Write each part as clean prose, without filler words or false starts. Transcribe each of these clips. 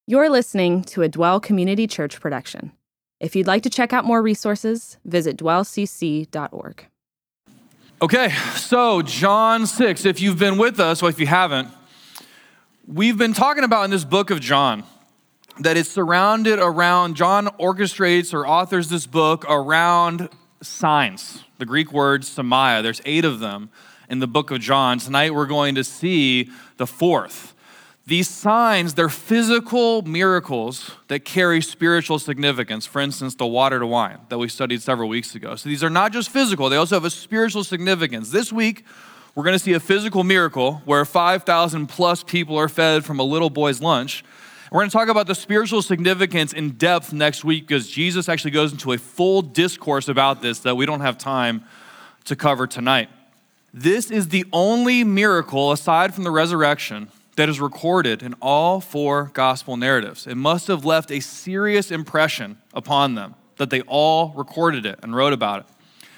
You're listening to a Dwell Community Church production. If you'd like to check out more resources, visit dwellcc.org. Okay, so John 6, if you've been with us, or if you haven't, we've been talking about in this book of John that it's surrounded around, John orchestrates or authors this book around signs, the Greek word semia. There's 8 of them in the book of John. Tonight we're going to see the 4th. These signs, they're physical miracles that carry spiritual significance. For instance, the water to wine that we studied several weeks ago. So these are not just physical, they also have a spiritual significance. This week, we're going to see a physical miracle where 5,000 plus people are fed from a little boy's lunch. We're going to talk about the spiritual significance in depth next week because Jesus actually goes into a full discourse about this that we don't have time to cover tonight. This is the only miracle, aside from the resurrection, that is recorded in all 4 gospel narratives. It must have left a serious impression upon them that they all recorded it and wrote about it.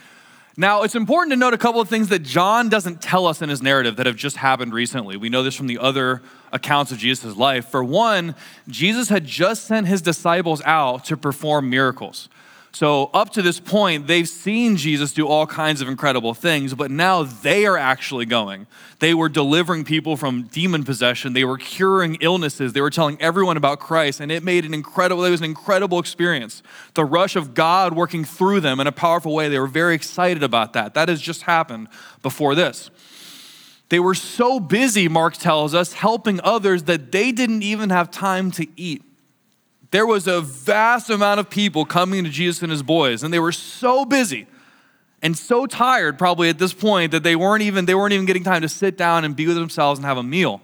Now, it's important to note a couple of things that John doesn't tell us in his narrative that have just happened recently. We know this from the other accounts of Jesus' life. For one, Jesus had just sent his disciples out to perform miracles. So up to this point, they've seen Jesus do all kinds of incredible things, but now they are actually going. They were delivering people from demon possession. They were curing illnesses. They were telling everyone about Christ, and it was an incredible experience. The rush of God working through them in a powerful way. They were very excited about that. That has just happened before this. They were so busy, Mark tells us, helping others that they didn't even have time to eat. There was a vast amount of people coming to Jesus and his boys, and they were so busy and so tired probably at this point that they weren't even getting time to sit down and be with themselves and have a meal.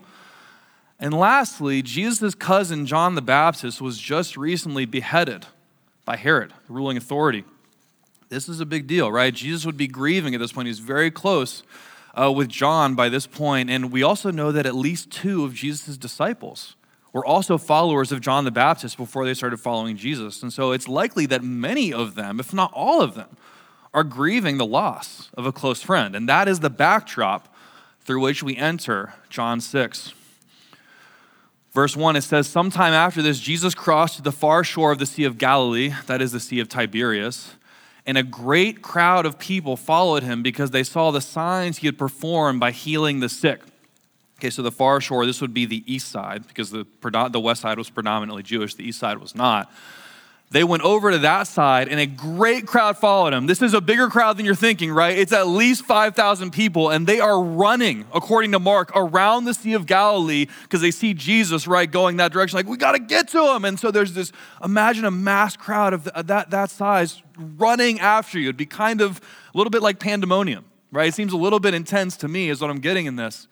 And lastly, Jesus' cousin, John the Baptist, was just recently beheaded by Herod, the ruling authority. This is a big deal, right? Jesus would be grieving at this point. He's very close with John by this point. And we also know that at least 2 of Jesus' disciples were also followers of John the Baptist before they started following Jesus. And so it's likely that many of them, if not all of them, are grieving the loss of a close friend. And that is the backdrop through which we enter John 6. Verse 1, it says, "Sometime after this, Jesus crossed to the far shore of the Sea of Galilee," that is the Sea of Tiberias, "and a great crowd of people followed him because they saw the signs he had performed by healing the sick." Okay, so the far shore, this would be the east side because the west side was predominantly Jewish, the east side was not. They went over to that side and a great crowd followed him. This is a bigger crowd than you're thinking, right? It's at least 5,000 people and they are running, according to Mark, around the Sea of Galilee because they see Jesus, right, going that direction. Like, we got to get to him. And so there's this, imagine a mass crowd of that size running after you. It'd be kind of a little bit like pandemonium, right? It seems a little bit intense to me is what I'm getting in this.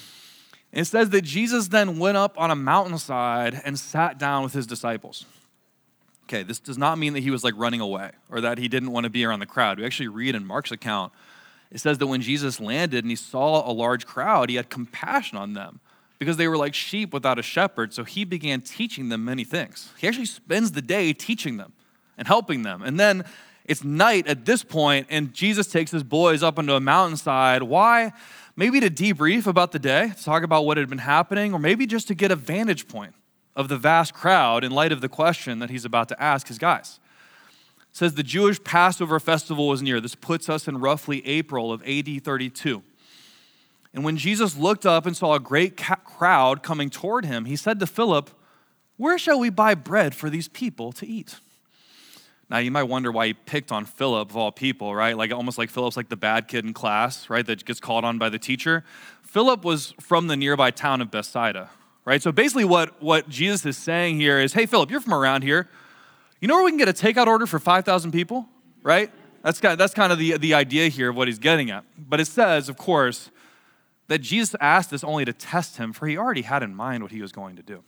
It says that Jesus then went up on a mountainside and sat down with his disciples. Okay, this does not mean that he was like running away or that he didn't want to be around the crowd. We actually read in Mark's account, it says that when Jesus landed and he saw a large crowd, he had compassion on them because they were like sheep without a shepherd. So he began teaching them many things. He actually spends the day teaching them and helping them. And then it's night at this point and Jesus takes his boys up onto a mountainside. Why? Maybe to debrief about the day, to talk about what had been happening, or maybe just to get a vantage point of the vast crowd in light of the question that he's about to ask his guys. It says the Jewish Passover festival was near. This puts us in roughly April of AD 32. And when Jesus looked up and saw a great crowd coming toward him, he said to Philip, "Where shall we buy bread for these people to eat?" Now, you might wonder why he picked on Philip of all people, right? Like almost like Philip's like the bad kid in class, right? That gets called on by the teacher. Philip was from the nearby town of Bethsaida, right? So basically what Jesus is saying here is, hey, Philip, you're from around here. You know where we can get a takeout order for 5,000 people, right? That's kind of the idea here of what he's getting at. But it says, of course, that Jesus asked this only to test him, for he already had in mind what he was going to do.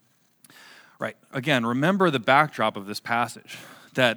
Right, again, remember the backdrop of this passage, that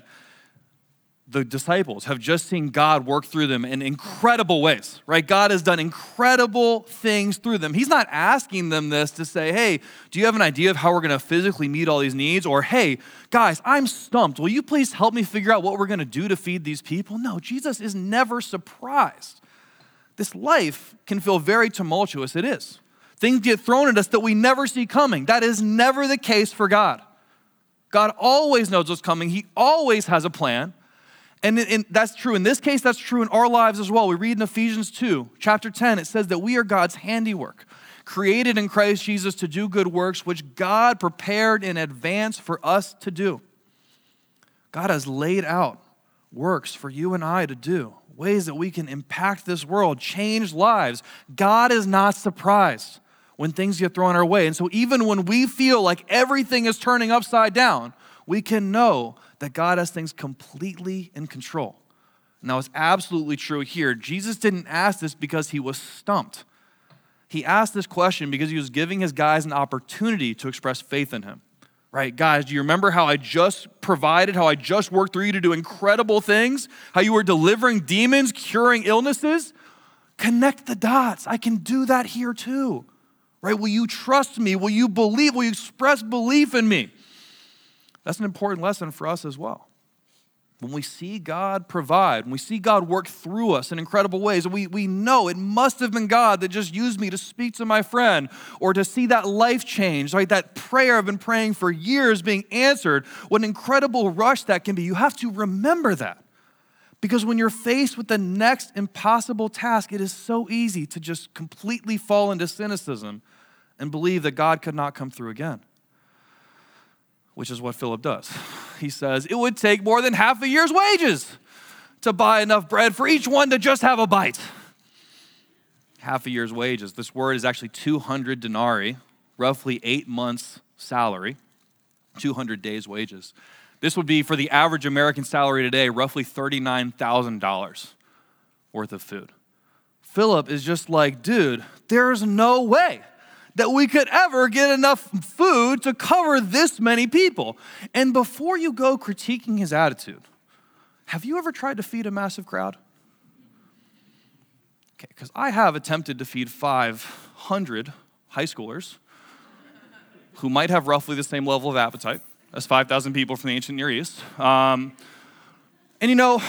the disciples have just seen God work through them in incredible ways, right? God has done incredible things through them. He's not asking them this to say, hey, do you have an idea of how we're going to physically meet all these needs? Or, hey, guys, I'm stumped. Will you please help me figure out what we're going to do to feed these people? No, Jesus is never surprised. This life can feel very tumultuous. It is. Things get thrown at us that we never see coming. That is never the case for God. God always knows what's coming. He always has a plan. And that's true. In this case, that's true in our lives as well. We read in Ephesians 2, chapter 10, it says that we are God's handiwork, created in Christ Jesus to do good works, which God prepared in advance for us to do. God has laid out works for you and I to do, ways that we can impact this world, change lives. God is not surprised when things get thrown our way. And so even when we feel like everything is turning upside down, we can know that God has things completely in control. And that was absolutely true here. Jesus didn't ask this because he was stumped. He asked this question because he was giving his guys an opportunity to express faith in him. Right, guys, do you remember how I just provided, how I just worked through you to do incredible things? How you were delivering demons, curing illnesses? Connect the dots. I can do that here too. Right? Will you trust me? Will you believe? Will you express belief in me? That's an important lesson for us as well. When we see God provide, when we see God work through us in incredible ways, we know it must have been God that just used me to speak to my friend or to see that life change, right? That prayer I've been praying for years being answered. What an incredible rush that can be. You have to remember that. Because when you're faced with the next impossible task, it is so easy to just completely fall into cynicism and believe that God could not come through again, which is what Philip does. He says, it would take more than half a year's wages to buy enough bread for each one to just have a bite. Half a year's wages. This word is actually 200 denarii, roughly 8 months' salary, 200 days' wages. This would be, for the average American salary today, roughly $39,000 worth of food. Philip is just like, dude, there's no way that we could ever get enough food to cover this many people. And before you go critiquing his attitude, have you ever tried to feed a massive crowd? Okay, because I have attempted to feed 500 high schoolers who might have roughly the same level of appetite as 5,000 people from the ancient Near East. And you know,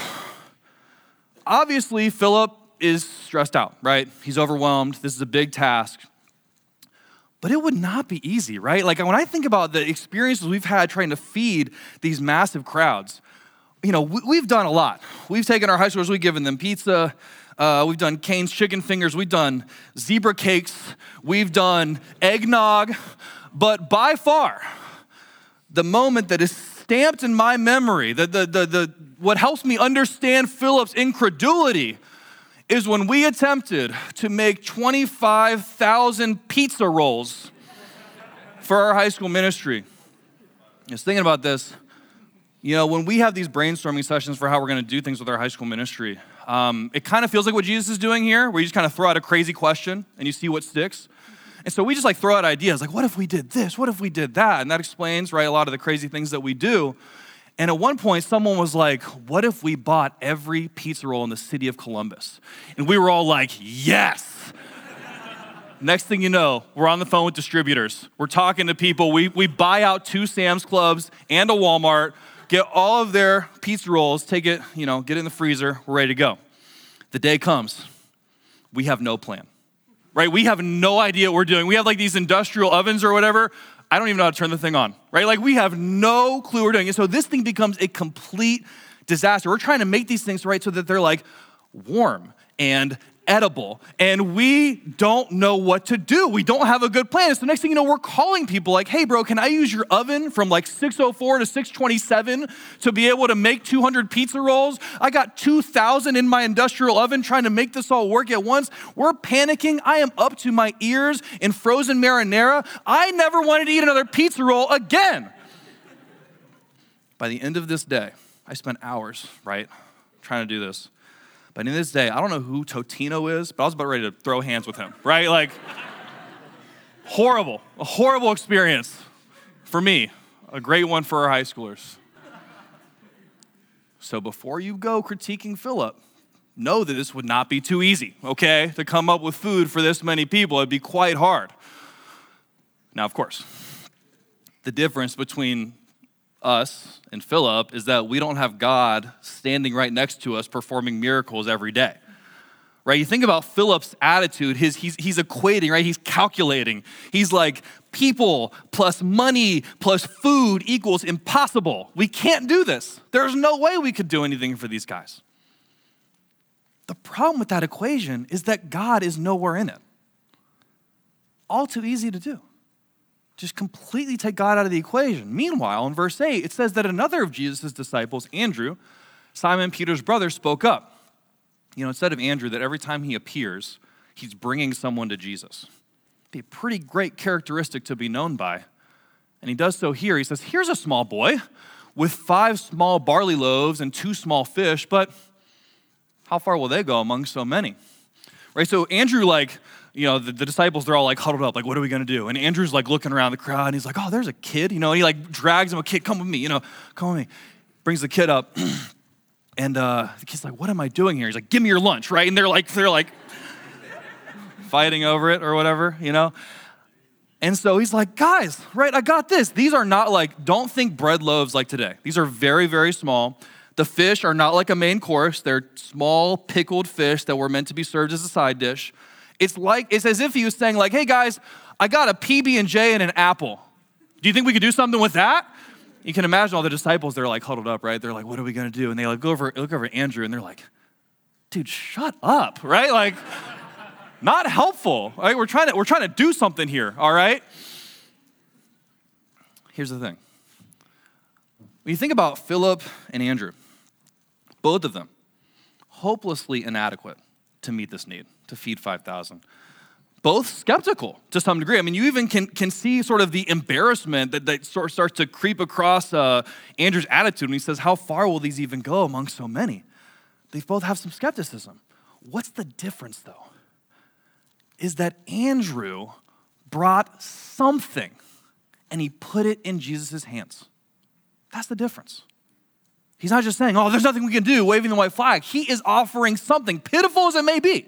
obviously Philip is stressed out, right? He's overwhelmed. This is a big task. But it would not be easy, right? Like when I think about the experiences we've had trying to feed these massive crowds, you know, we've done a lot. We've taken our high schoolers, we've given them pizza, we've done Cane's chicken fingers, we've done zebra cakes, we've done eggnog, but by far, the moment that is stamped in my memory, what helps me understand Philip's incredulity is when we attempted to make 25,000 pizza rolls for our high school ministry. I was thinking about this. You know, when we have these brainstorming sessions for how we're going to do things with our high school ministry, it kind of feels like what Jesus is doing here, where you just kind of throw out a crazy question and you see what sticks. And so we just like throw out ideas like, what if we did this? What if we did that? And that explains, right, a lot of the crazy things that we do. And at one point, someone was like, what if we bought every pizza roll in the city of Columbus? And we were all like, yes. Next thing you know, we're on the phone with distributors. We're talking to people. We buy out 2 Sam's Clubs and a Walmart, get all of their pizza rolls, take it, you know, get it in the freezer. We're ready to go. The day comes. We have no plan. Right? We have no idea what we're doing. We have like these industrial ovens or whatever. I don't even know how to turn the thing on, right? Like we have no clue what we're doing. And so this thing becomes a complete disaster. We're trying to make these things, right, so that they're like warm and edible. And we don't know what to do. We don't have a good plan. So next thing you know, we're calling people like, hey bro, can I use your oven from like 604 to 627 to be able to make 200 pizza rolls? I got 2,000 in my industrial oven trying to make this all work at once. We're panicking. I am up to my ears in frozen marinara. I never wanted to eat another pizza roll again. By the end of this day, I spent hours, right, trying to do this. But in this day, I don't know who Totino is, but I was about ready to throw hands with him, right? Like, a horrible experience for me, a great one for our high schoolers. So before you go critiquing Philip, know that this would not be too easy, okay? To come up with food for this many people, it'd be quite hard. Now, of course, the difference between us and Philip is that we don't have God standing right next to us performing miracles every day, right? You think about Philip's attitude, he's equating, right? He's calculating. He's like, people plus money plus food equals impossible. We can't do this. There's no way we could do anything for these guys. The problem with that equation is that God is nowhere in it. All too easy to do. Just completely take God out of the equation. Meanwhile, in verse 8, it says that another of Jesus' disciples, Andrew, Simon Peter's brother, spoke up. Instead of Andrew, that every time he appears, he's bringing someone to Jesus. It'd be a pretty great characteristic to be known by. And he does so here. He says, here's a small boy with 5 small barley loaves and 2 small fish, but how far will they go among so many? Right, so Andrew, the disciples, they're all like huddled up, like, what are we gonna do? And Andrew's like looking around the crowd, and he's like, oh, there's a kid, and he like drags him, a kid, come with me, come with me. Brings the kid up. And the kid's like, what am I doing here? He's like, give me your lunch, right? And they're like fighting over it or whatever, And so he's like, guys, right, I got this. These are not don't think bread loaves like today. These are very, very small. The fish are not like a main course. They're small pickled fish that were meant to be served as a side dish. It's as if he was saying hey guys, I got a PB&J and an apple. Do you think we could do something with that? You can imagine all the disciples, they're like huddled up, right? They're like, what are we gonna do? And they look over at Andrew and they're like, dude, shut up, right? Not helpful, right? We're trying to do something here, all right? Here's the thing. When you think about Philip and Andrew, both of them, hopelessly inadequate to meet this need, to feed 5,000. Both skeptical to some degree. I mean, you even can see sort of the embarrassment that sort of starts to creep across Andrew's attitude when he says, how far will these even go among so many? They both have some skepticism. What's the difference, though? Is that Andrew brought something and he put it in Jesus' hands. That's the difference. He's not just saying, oh, there's nothing we can do, waving the white flag. He is offering something, pitiful as it may be.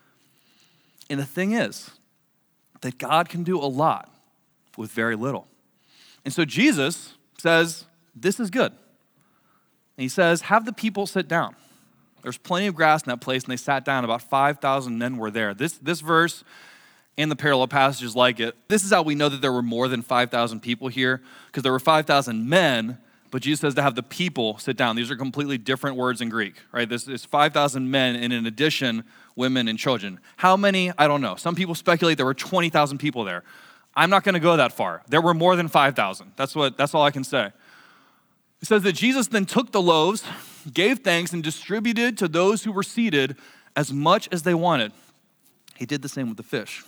And the thing is that God can do a lot with very little. And so Jesus says, this is good. And he says, have the people sit down. There's plenty of grass in that place, and they sat down. About 5,000 men were there. This verse and the parallel passages like it, this is how we know that there were more than 5,000 people here, because there were 5,000 men, but Jesus says to have the people sit down. These are completely different words in Greek, right? This is 5,000 men, and in addition, women and children. How many? I don't know. Some people speculate there were 20,000 people there. I'm not going to go that far. There were more than 5,000. That's all I can say. It says that Jesus then took the loaves, gave thanks, and distributed to those who were seated as much as they wanted. He did the same with the fish.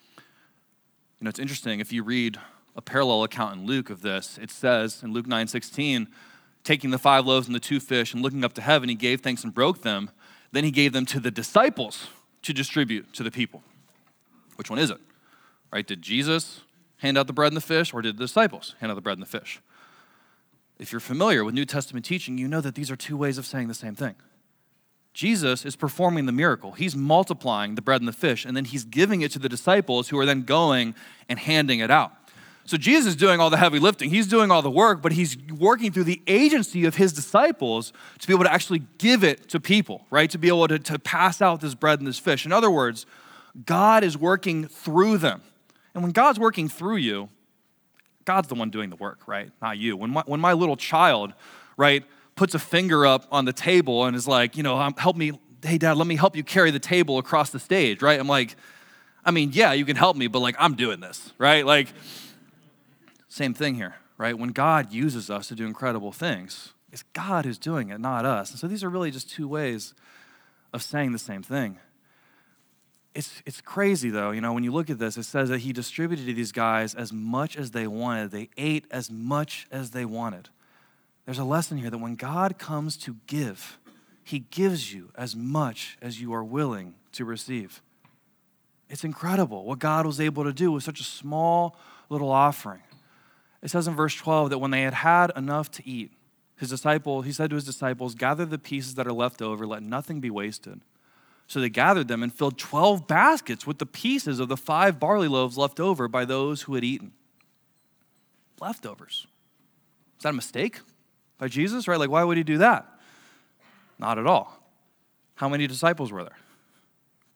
It's interesting. If you read a parallel account in Luke of this, it says in Luke 9:16, taking the 5 loaves and the 2 fish and looking up to heaven, he gave thanks and broke them. Then he gave them to the disciples to distribute to the people. Which one is it? Right? Did Jesus hand out the bread and the fish, or did the disciples hand out the bread and the fish? If you're familiar with New Testament teaching, you know that these are 2 ways of saying the same thing. Jesus is performing the miracle. He's multiplying the bread and the fish, and then he's giving it to the disciples who are then going and handing it out. So Jesus is doing all the heavy lifting. He's doing all the work, but he's working through the agency of his disciples to be able to actually give it to people, right? To be able to pass out this bread and this fish. In other words, God is working through them. And when God's working through you, God's the one doing the work, right? Not you. When my little child, right, puts a finger up on the table and is like, help me, hey dad, let me help you carry the table across the stage, right? I'm like, yeah, you can help me, but I'm doing this, right? Same thing here, right? When God uses us to do incredible things, it's God who's doing it, not us. And so these are really just 2 ways of saying the same thing. It's crazy though, when you look at this, it says that he distributed to these guys as much as they wanted. They ate as much as they wanted. There's a lesson here that when God comes to give, he gives you as much as you are willing to receive. It's incredible what God was able to do with such a small little offering. It says in verse 12 that when they had had enough to eat, he said to his disciples, gather the pieces that are left over, let nothing be wasted. So they gathered them and filled 12 baskets with the pieces of the 5 barley loaves left over by those who had eaten. Leftovers. Is that a mistake by Jesus, right? Why would he do that? Not at all. How many disciples were there?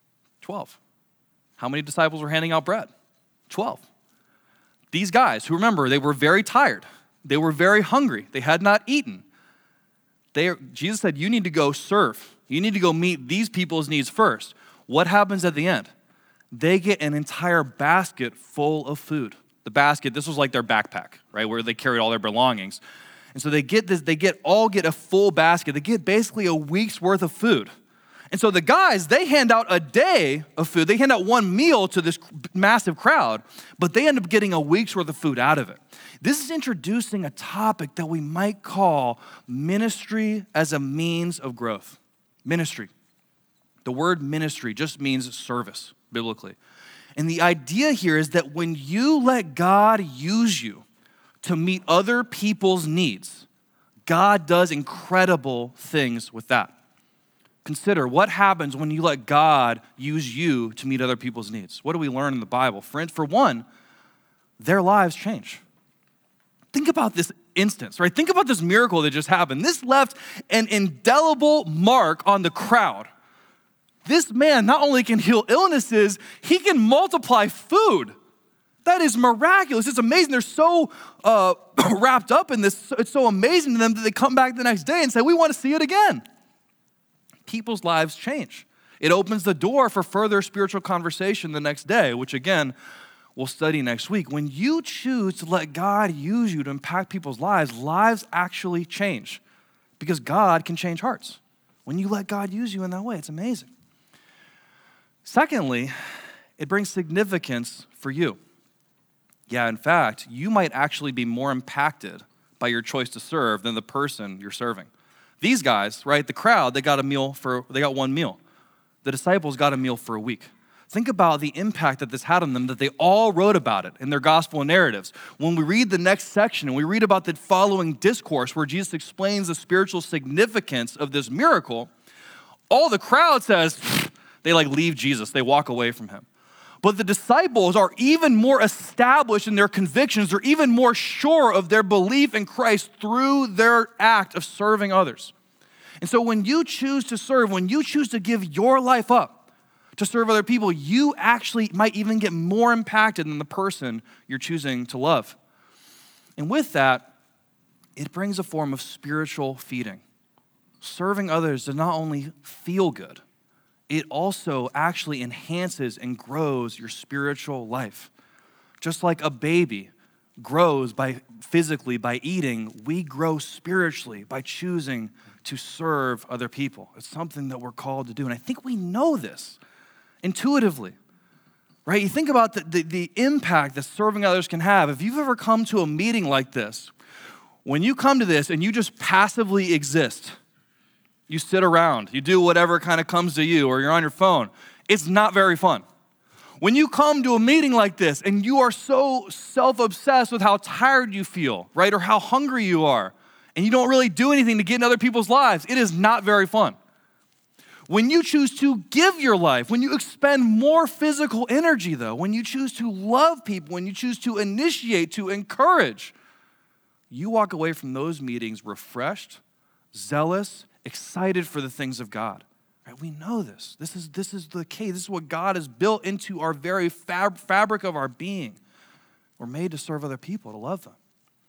12. How many disciples were handing out bread? 12. These guys, who remember, they were very tired. They were very hungry. They had not eaten. Jesus said, you need to go serve. You need to go meet these people's needs first. What happens at the end? They get an entire basket full of food. The basket, this was like their backpack, right, where they carried all their belongings. And so they get a full basket. They get basically a week's worth of food. And so the guys, they hand out a day of food. They hand out one meal to this massive crowd, but they end up getting a week's worth of food out of it. This is introducing a topic that we might call ministry as a means of growth. Ministry. The word ministry just means service, biblically. And the idea here is that when you let God use you to meet other people's needs, God does incredible things with that. Consider what happens when you let God use you to meet other people's needs. What do we learn in the Bible? For one, their lives change. Think about this instance, right? Think about this miracle that just happened. This left an indelible mark on the crowd. This man not only can heal illnesses, he can multiply food. That is miraculous. It's amazing. They're so wrapped up in this. It's so amazing to them that they come back the next day and say, we want to see it again. People's lives change. It opens the door for further spiritual conversation the next day, which again, we'll study next week. When you choose to let God use you to impact people's lives actually change because God can change hearts. When you let God use you in that way, it's amazing. Secondly, it brings significance for you. Yeah, in fact, you might actually be more impacted by your choice to serve than the person you're serving. These guys, right, the crowd, they got one meal. The disciples got a meal for a week. Think about the impact that this had on them, that they all wrote about it in their gospel narratives. When we read the next section and we read about the following discourse where Jesus explains the spiritual significance of this miracle, all the crowd says, they leave Jesus. They walk away from him. But the disciples are even more established in their convictions. They're even more sure of their belief in Christ through their act of serving others. And so when you choose to serve, when you choose to give your life up to serve other people, you actually might even get more impacted than the person you're choosing to love. And with that, it brings a form of spiritual feeding. Serving others does not only feel good, it also actually enhances and grows your spiritual life. Just like a baby grows physically by eating, we grow spiritually by choosing to serve other people. It's something that we're called to do. And I think we know this intuitively, right? You think about the impact that serving others can have. If you've ever come to a meeting like this, when you come to this and you just passively exist, you sit around, you do whatever kind of comes to you, or you're on your phone, it's not very fun. When you come to a meeting like this and you are so self-obsessed with how tired you feel, right, or how hungry you are, and you don't really do anything to get in other people's lives, it is not very fun. When you choose to give your life, when you expend more physical energy, though, when you choose to love people, when you choose to initiate, to encourage, you walk away from those meetings refreshed, zealous, excited for the things of God. Right? We know this. This is the case. This is what God has built into our very fabric of our being. We're made to serve other people, to love them.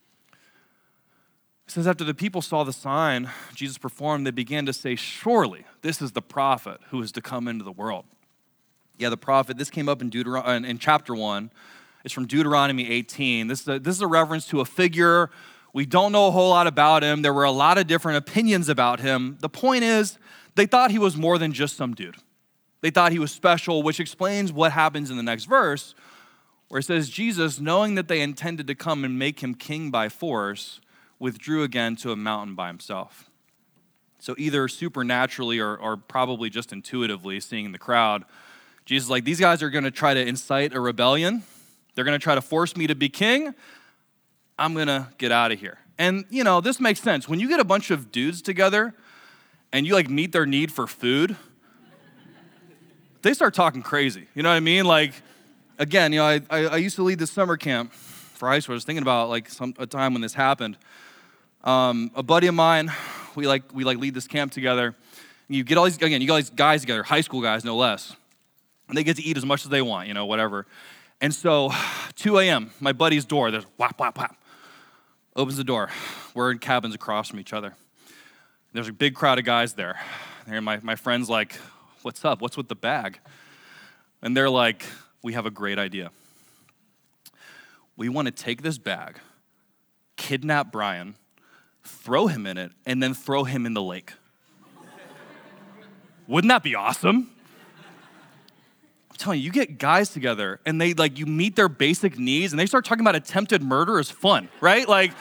It says after the people saw the sign Jesus performed, they began to say, surely this is the prophet who is to come into the world. Yeah, the prophet, this came up in chapter 1. It's from Deuteronomy 18. This is a reference to a figure. We don't know a whole lot about him. There were a lot of different opinions about him. The point is, they thought he was more than just some dude. They thought he was special, which explains what happens in the next verse, where it says, Jesus, knowing that they intended to come and make him king by force, withdrew again to a mountain by himself. So either supernaturally or probably just intuitively, seeing the crowd, Jesus is like, these guys are going to try to incite a rebellion. They're going to try to force me to be king. I'm going to get out of here. And, this makes sense. When you get a bunch of dudes together and you, meet their need for food, they start talking crazy. You know what I mean? Again, I used to lead this summer camp for high school. I was thinking about, a time when this happened. A buddy of mine, we lead this camp together. And you get all these guys together, high school guys, no less. And they get to eat as much as they want, whatever. And so 2 a.m., my buddy's door, there's whap, whap, whap. Opens the door. We're in cabins across from each other. There's a big crowd of guys there. And my friend's like, what's up? What's with the bag? And they're like, we have a great idea. We want to take this bag, kidnap Brian, throw him in it, and then throw him in the lake. Wouldn't that be awesome? I'm telling you, you get guys together and they you meet their basic needs and they start talking about attempted murder is fun, right?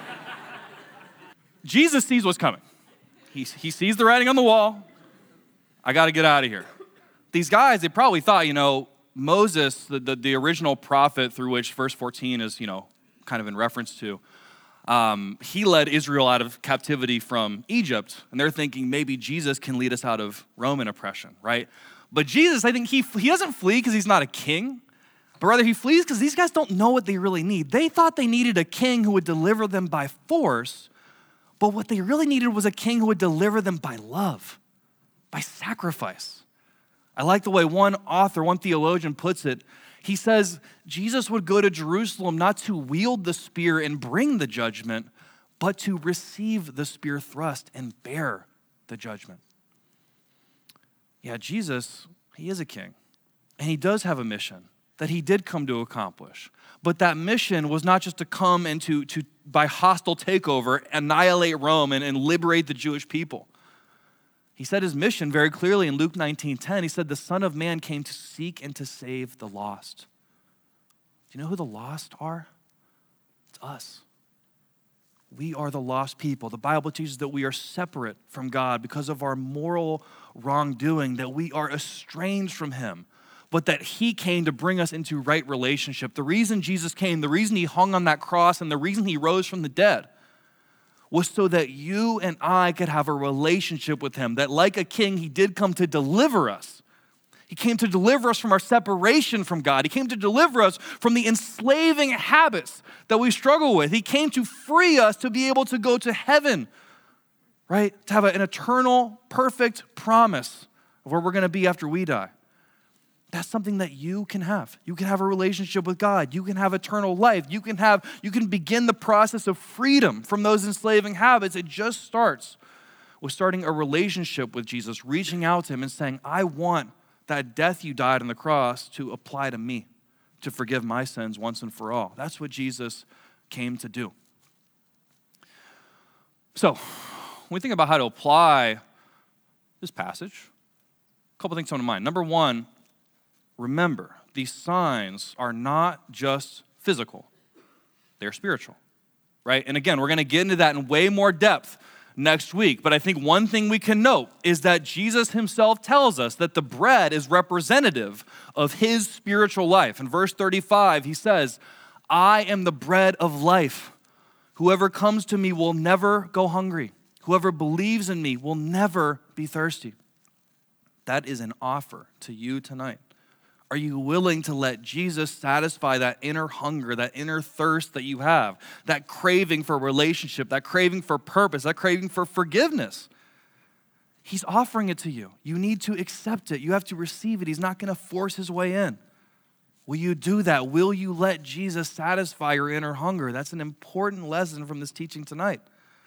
Jesus sees what's coming. He sees the writing on the wall. I got to get out of here. These guys, they probably thought, Moses, the original prophet through which verse 14 is, kind of in reference to, he led Israel out of captivity from Egypt, and they're thinking maybe Jesus can lead us out of Roman oppression, right? But Jesus, I think he doesn't flee because he's not a king, but rather he flees because these guys don't know what they really need. They thought they needed a king who would deliver them by force, but what they really needed was a king who would deliver them by love, by sacrifice. I like the way one theologian puts it. He says, Jesus would go to Jerusalem not to wield the spear and bring the judgment, but to receive the spear thrust and bear the judgment. Yeah, Jesus, he is a king, and he does have a mission that he did come to accomplish. But that mission was not just to come and to by hostile takeover, annihilate Rome and liberate the Jewish people. He said his mission very clearly in Luke 19:10. He said, the Son of Man came to seek and to save the lost. Do you know who the lost are? It's us. We are the lost people. The Bible teaches that we are separate from God because of our moral wrongdoing, that we are estranged from him, but that he came to bring us into right relationship. The reason Jesus came, the reason he hung on that cross, and the reason he rose from the dead was so that you and I could have a relationship with him, that like a king, he did come to deliver us. He came to deliver us from our separation from God. He came to deliver us from the enslaving habits that we struggle with. He came to free us to be able to go to heaven, right? To have an eternal, perfect promise of where we're going to be after we die. That's something that you can have. You can have a relationship with God. You can have eternal life. You can begin the process of freedom from those enslaving habits. It just starts with starting a relationship with Jesus, reaching out to him and saying, I want that death you died on the cross to apply to me, to forgive my sins once and for all. That's what Jesus came to do. So, when we think about how to apply this passage, a couple things come to mind. Number one, remember, these signs are not just physical, they're spiritual, right? And again, we're going to get into that in way more depth next week. But I think one thing we can note is that Jesus himself tells us that the bread is representative of his spiritual life. In verse 35, he says, I am the bread of life. Whoever comes to me will never go hungry. Whoever believes in me will never be thirsty. That is an offer to you tonight. Are you willing to let Jesus satisfy that inner hunger, that inner thirst that you have, that craving for relationship, that craving for purpose, that craving for forgiveness? He's offering it to you. You need to accept it. You have to receive it. He's not going to force his way in. Will you do that? Will you let Jesus satisfy your inner hunger? That's an important lesson from this teaching tonight.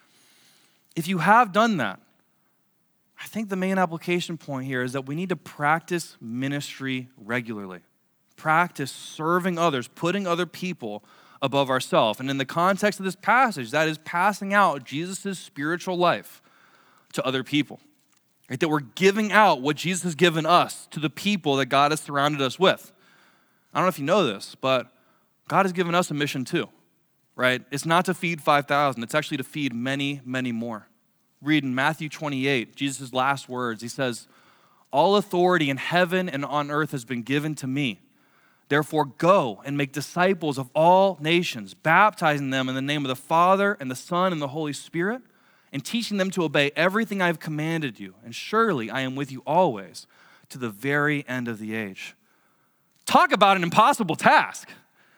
If you have done that, I think the main application point here is that we need to practice ministry regularly. Practice serving others, putting other people above ourselves. And in the context of this passage, that is passing out Jesus' spiritual life to other people. Right? That we're giving out what Jesus has given us to the people that God has surrounded us with. I don't know if you know this, but God has given us a mission too, right? It's not to feed 5,000. It's actually to feed many, many more. Read in Matthew 28, Jesus' last words. He says, all authority in heaven and on earth has been given to me. Therefore, go and make disciples of all nations, baptizing them in the name of the Father and the Son and the Holy Spirit, and teaching them to obey everything I have commanded you. And surely I am with you always to the very end of the age. Talk about an impossible task.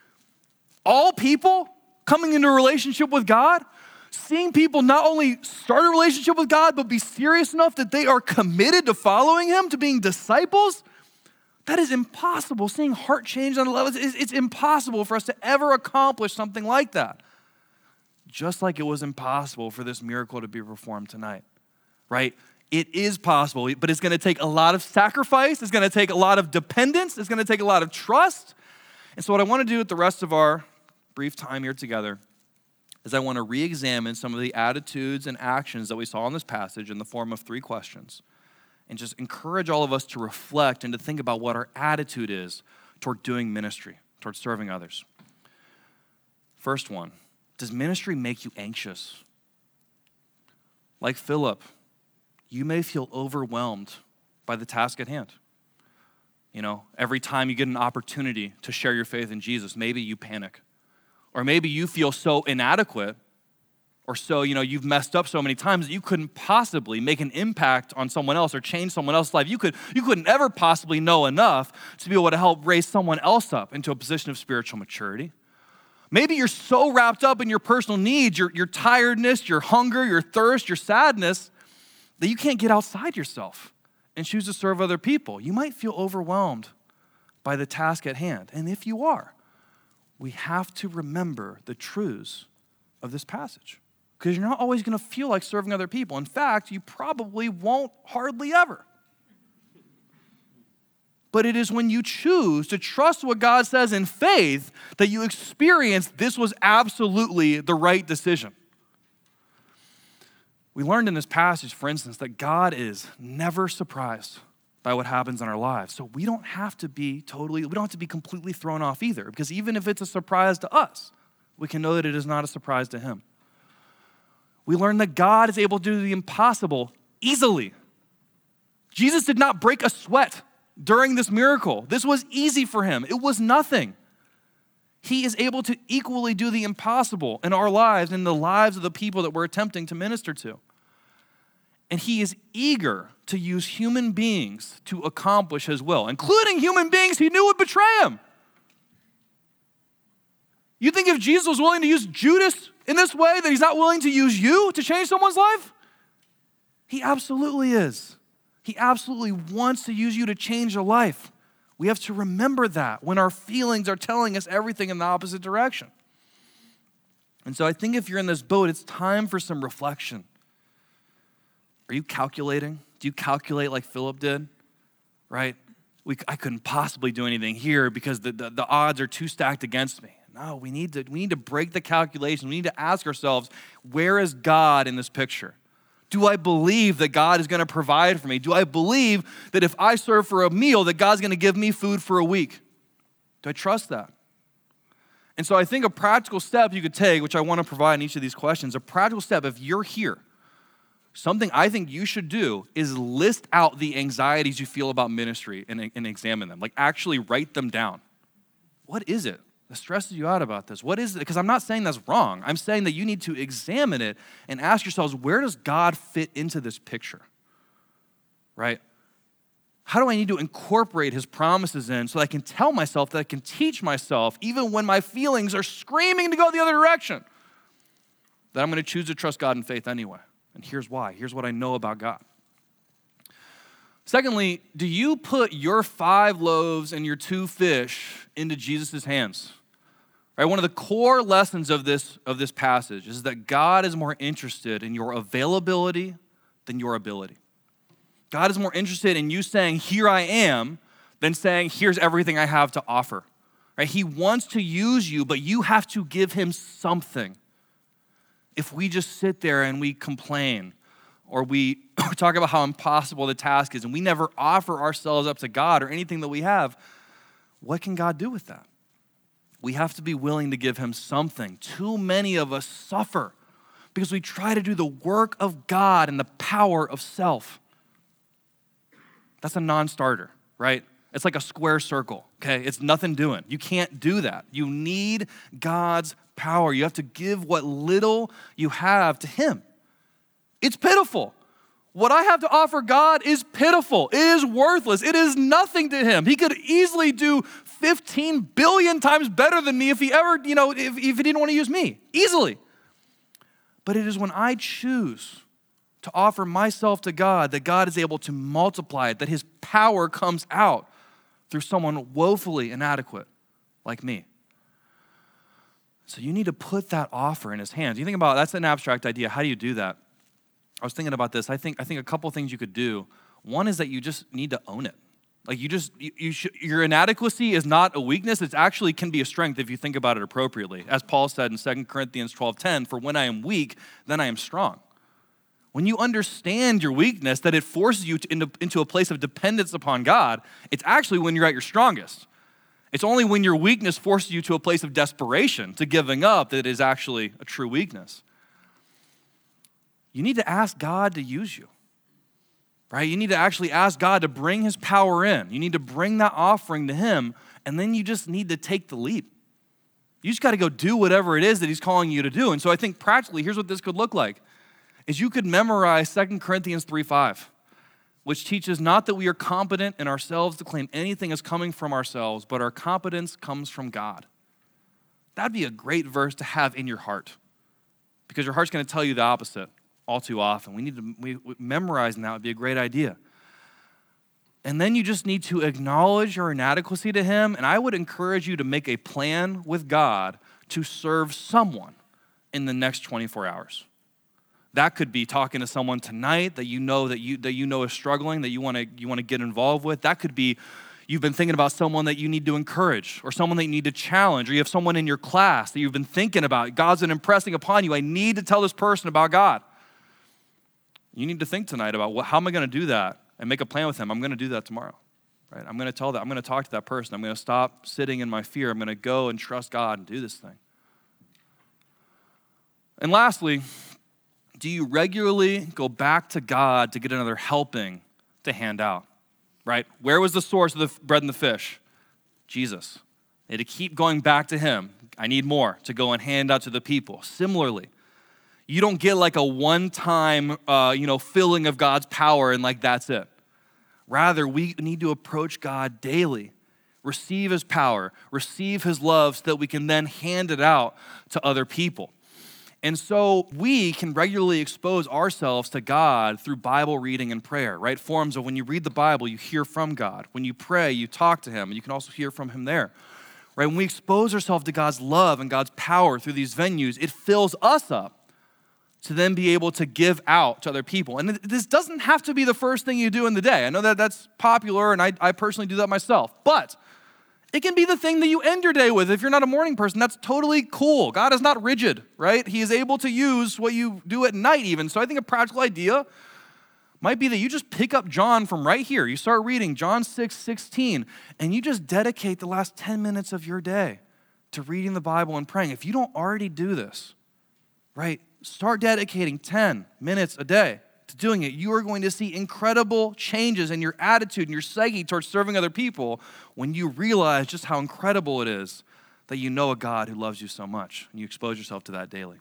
All people coming into a relationship with God, seeing people not only start a relationship with God, but be serious enough that they are committed to following him, to being disciples, That is impossible. Seeing heart change on a level, it's impossible for us to ever accomplish something like that. Just like it was impossible for this miracle to be performed tonight, right? It is possible, but it's going to take a lot of sacrifice. It's going to take a lot of dependence. It's going to take a lot of trust. And so what I want to do with the rest of our brief time here together is I want to re-examine some of the attitudes and actions that we saw in this passage in the form of 3 questions, and just encourage all of us to reflect and to think about what our attitude is toward doing ministry, toward serving others. First one, does ministry make you anxious? Like Philip, you may feel overwhelmed by the task at hand. You know, every time you get an opportunity to share your faith in Jesus, maybe you panic. Or maybe you feel so inadequate, or so, you've messed up so many times that you couldn't possibly make an impact on someone else or change someone else's life. You couldn't ever possibly know enough to be able to help raise someone else up into a position of spiritual maturity. Maybe you're so wrapped up in your personal needs, your tiredness, your hunger, your thirst, your sadness, that you can't get outside yourself and choose to serve other people. You might feel overwhelmed by the task at hand. And if you are, we have to remember the truths of this passage, because you're not always going to feel like serving other people. In fact, you probably won't hardly ever. But it is when you choose to trust what God says in faith that you experience this was absolutely the right decision. We learned in this passage, for instance, that God is never surprised by what happens in our lives. So we don't have to be completely thrown off either, because even if it's a surprise to us, we can know that it is not a surprise to him. We learned that God is able to do the impossible easily. Jesus did not break a sweat during this miracle. This was easy for him. It was nothing. He is able to equally do the impossible in our lives and in the lives of the people that we're attempting to minister to. And he is eager to use human beings to accomplish his will, including human beings he knew would betray him. You think if Jesus was willing to use Judas in this way, that he's not willing to use you to change someone's life? He absolutely is. He absolutely wants to use you to change a life. We have to remember that when our feelings are telling us everything in the opposite direction. And so I think if you're in this boat, it's time for some reflection. Are you calculating? Do you calculate like Philip did? Right? I couldn't possibly do anything here because the odds are too stacked against me. No, we need to break the calculation. We need to ask ourselves, where is God in this picture? Do I believe that God is going to provide for me? Do I believe that if I serve for a meal, that God's going to give me food for a week? Do I trust that? And so I think a practical step you could take, which I want to provide in each of these questions, a practical step, if you're here, something I think you should do is list out the anxieties you feel about ministry and examine them. Like actually write them down. What is it that stresses you out about this? What is it? Because I'm not saying that's wrong. I'm saying that you need to examine it and ask yourselves, where does God fit into this picture? Right? How do I need to incorporate his promises in so that I can tell myself, that I can teach myself, even when my feelings are screaming to go the other direction, that I'm going to choose to trust God in faith anyway? And here's why. Here's what I know about God. Secondly, do you put your 5 loaves and your 2 fish into Jesus' hands? Right, one of the core lessons of this passage is that God is more interested in your availability than your ability. God is more interested in you saying, here I am, than saying, here's everything I have to offer. Right? He wants to use you, but you have to give him something. If we just sit there and we complain, or we talk about how impossible the task is, and we never offer ourselves up to God or anything that we have, what can God do with that? We have to be willing to give him something. Too many of us suffer because we try to do the work of God in the power of self. That's a non-starter, right? It's like a square circle, okay? It's nothing doing. You can't do that. You need God's power. You have to give what little you have to him. It's pitiful. What I have to offer God is pitiful. It is worthless. It is nothing to him. He could easily do 15 billion times better than me if he ever, if he didn't want to use me. Easily. But it is when I choose to offer myself to God that God is able to multiply it, that his power comes out through someone woefully inadequate like me. So you need to put that offer in his hands. You think about, that's an abstract idea. How do you do that? I was thinking about this. I think a couple things you could do. One is that you just need to own it. Like your inadequacy is not a weakness. It actually can be a strength if you think about it appropriately. As Paul said in 2 Corinthians 12:10, for when I am weak, then I am strong. When you understand your weakness, that it forces you into a place of dependence upon God, it's actually when you're at your strongest. It's only when your weakness forces you to a place of desperation, to giving up, that it is actually a true weakness. You need to ask God to use you. Right? You need to actually ask God to bring his power in. You need to bring that offering to him, and then you just need to take the leap. You just got to go do whatever it is that he's calling you to do. And so I think practically, here's what this could look like, is you could memorize 2 Corinthians 3:5, which teaches not that we are competent in ourselves to claim anything as coming from ourselves, but our competence comes from God. That'd be a great verse to have in your heart, because your heart's going to tell you the opposite all too often. Memorizing that would be a great idea. And then you just need to acknowledge your inadequacy to him, and I would encourage you to make a plan with God to serve someone in the next 24 hours. That could be talking to someone tonight that you know is struggling, that you want to get involved with. That could be you've been thinking about someone that you need to encourage, or someone that you need to challenge, or you have someone in your class that you've been thinking about. God's been impressing upon you. I need to tell this person about God. You need to think tonight about how am I going to do that, and make a plan with him. I'm going to do that tomorrow, right? I'm going to talk to that person. I'm going to stop sitting in my fear. I'm going to go and trust God and do this thing. And lastly, do you regularly go back to God to get another helping to hand out, right? Where was the source of the bread and the fish? Jesus. You had to keep going back to him. I need more to go and hand out to the people. Similarly, you don't get like a one-time, filling of God's power and like that's it. Rather, we need to approach God daily, receive his power, receive his love so that we can then hand it out to other people. And so we can regularly expose ourselves to God through Bible reading and prayer, right? Forms of when you read the Bible, you hear from God. When you pray, you talk to him, and you can also hear from him there, right? When we expose ourselves to God's love and God's power through these venues, it fills us up to then be able to give out to other people. And this doesn't have to be the first thing you do in the day. I know that that's popular, and I personally do that myself. But it can be the thing that you end your day with. If you're not a morning person, that's totally cool. God is not rigid, right? He is able to use what you do at night even. So I think a practical idea might be that you just pick up John from right here. You start reading John 6:16, and you just dedicate the last 10 minutes of your day to reading the Bible and praying. If you don't already do this, right, start dedicating 10 minutes a day to doing it. You are going to see incredible changes in your attitude and your psyche towards serving other people when you realize just how incredible it is that you know a God who loves you so much, and you expose yourself to that daily.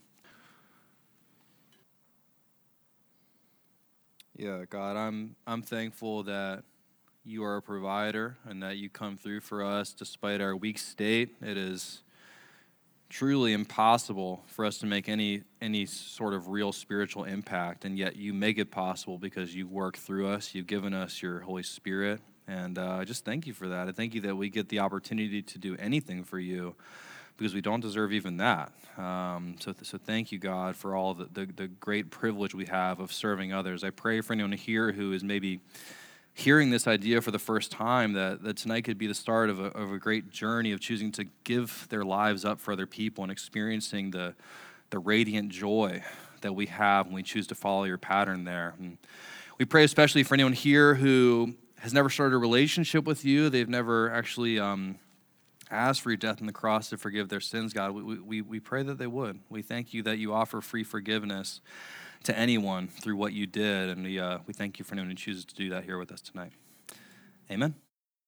Yeah, God, I'm thankful that you are a provider and that you come through for us despite our weak state. It is truly impossible for us to make any sort of real spiritual impact, and yet you make it possible because you work through us. You've given us your Holy Spirit, and I just thank you for that. I thank you that we get the opportunity to do anything for you because we don't deserve even that. So thank you, God, for all the great privilege we have of serving others. I pray for anyone here who is maybe hearing this idea for the first time, that tonight could be the start of a great journey of choosing to give their lives up for other people and experiencing the radiant joy that we have when we choose to follow your pattern there. And we pray especially for anyone here who has never started a relationship with you. They've never actually asked for your death on the cross to forgive their sins, God. We pray that they would. We thank you that you offer free forgiveness to anyone through what you did, and we thank you for anyone who chooses to do that here with us tonight. Amen.